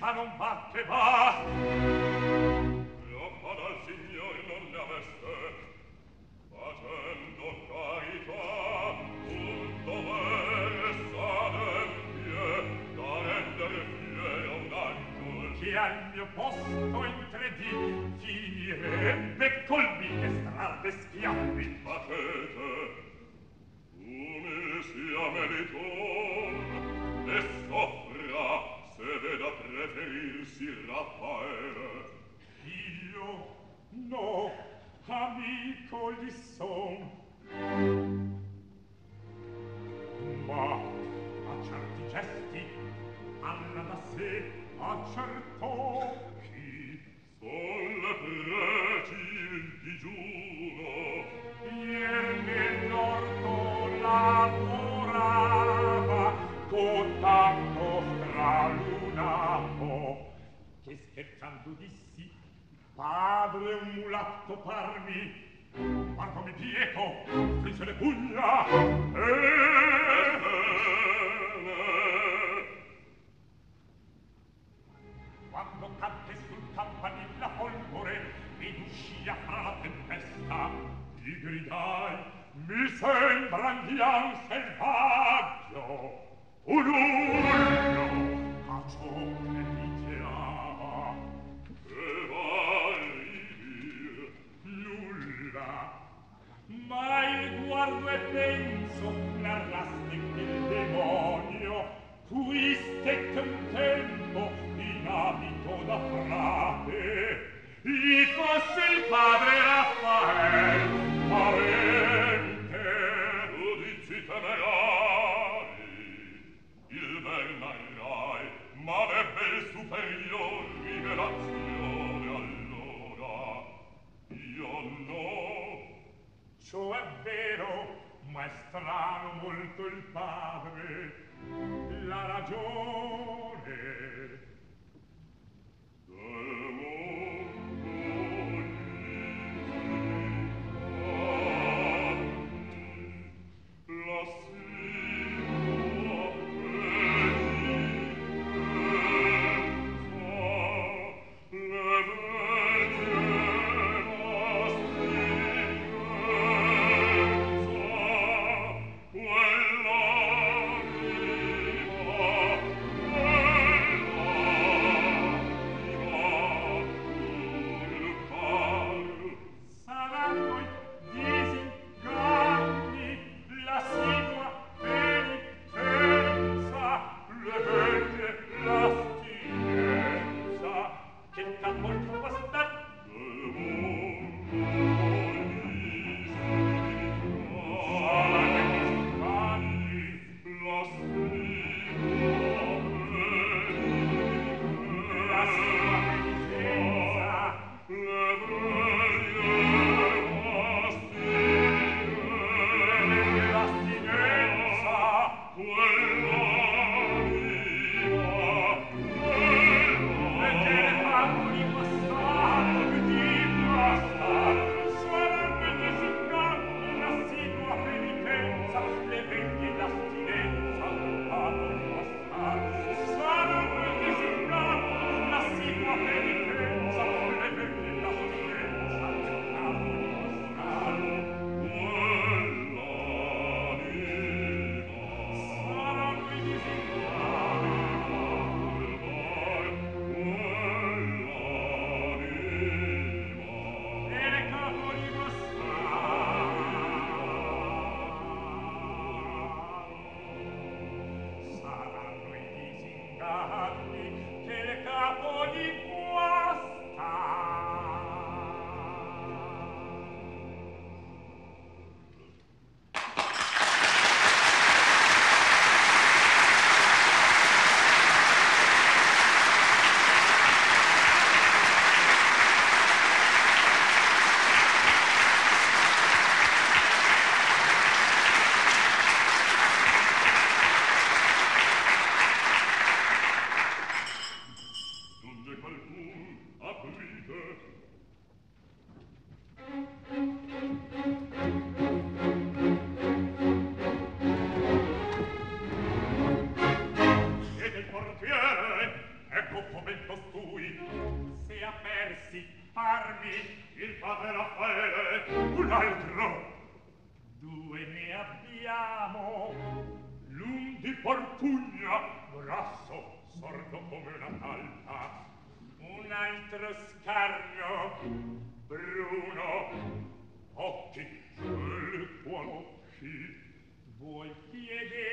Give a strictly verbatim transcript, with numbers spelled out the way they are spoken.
questa non va che va. Troppa dal signor non ne aveste, facendo carità, un dovere s'adempie, da rendere fiero un angelo. Che al mio posto in tre dì finirebbe col mille strade schiaffi. Facete, umil sia meritor, e soffra se veda preferirsi Raffaele. Io? No, amico gli son. Ma a certi gesti alla da sé accertò chi son le pregi il digiuno. Ier nell'orto lavorava con tanto stralunato che scherzando dissi: padre un mulatto parmi. Guardomi bieco, strinse le pugna e quando cadde sul campanil la folgore ed uscia fra la tempesta, gli gridai: mi sembra andiam selvaggio un urlo a ciò che diceava. Che vai dir? Nulla, ma il guardo e penso narraste che il demonio cui stette un tempo in abito da frate gli fosse il padre Raffael parente. Giudizi temerari, il ben narrai, ma ebbe il superior rivelazione allora. Io no. Ciò è vero, ma è strano molto il padre. La ragione del mondo gli la sua penitenza, le vecchie vasti saranno i disinganni, la sidua penitenza, le vecchie l'astinenza che t'ha molto bastar del mondo saranno i disinganni, la sua la sidua penitenza, le vecchie vasti l'astinenza, perché le tavoli passano di bastar, saranno i disinganni, la sidua penitenza, le vecchie l'astinenza, tavoli bastar, saranno i disinganni, la sidua penitenza, le vecchie l'astinenza, tavoli bastar. Saranno i disinganni, e le cavoli bastar. Saranno i disinganni, che le cavoli guastar. giunge qualcun, aprite. Siete il portiere? Ecco come di porpugna, grasso, sordo come una talpa. Un altro scarno, bruno, occhi, quel qual occhi, vuol chiedere